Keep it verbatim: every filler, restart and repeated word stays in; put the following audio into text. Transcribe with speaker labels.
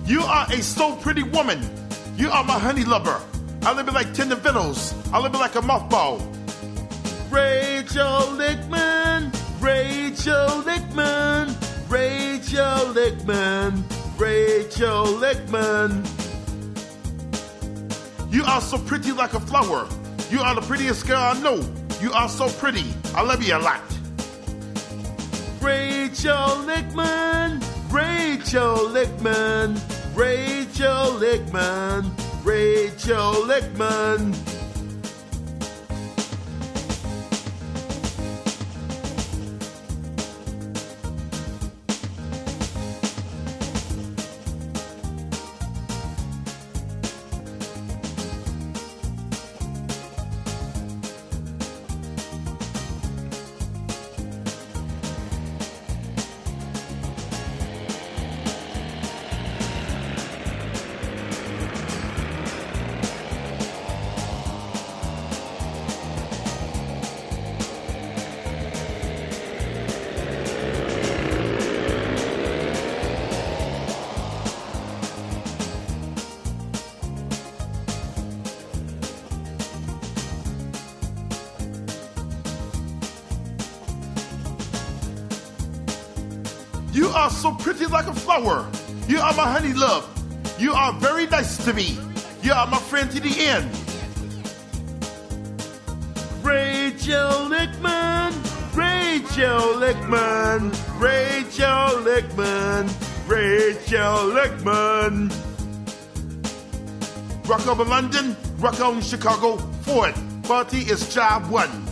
Speaker 1: You are a so pretty woman. You are my honey lover. I live it like tender vittles. I live it like a mothball. Rachel Lichtman, Rachel Lichtman, Rachel Lichtman, Rachel Lichtman. You are so pretty like a flower. You are the prettiest girl I know. You are so pretty. I love you a lot. Rachel Lichtman, Rachel Lichtman, Rachel Lichtman, Rachel Lichtman. You are so pretty like a flower. You are my honey love. You are very nice to me. You are my friend to the end. Rachel Lichtman, Rachel Lichtman, Rachel Lichtman, Rachel Lichtman. Rock over London, rock on Chicago, Ford. Quality is job one.